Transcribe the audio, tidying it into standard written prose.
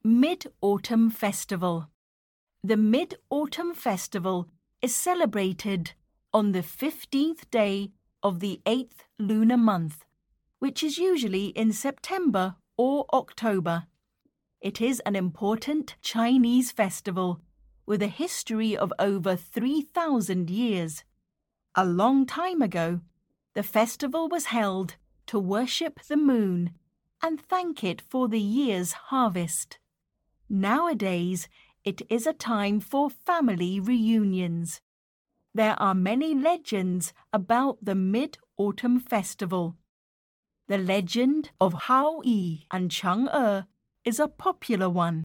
Mid-Autumn Festival. The Mid-Autumn Festival is celebrated on the 15th day of the 8th lunar month, which is usually in September or October. It is an important Chinese festival with a history of over 3,000 years. A long time ago, the festival was held to worship the moon and thank it for the year's harvest. Nowadays, it is a time for family reunions. There are many legends about the Mid-Autumn Festival. The legend of Hao Yi and Chang'e is a popular one.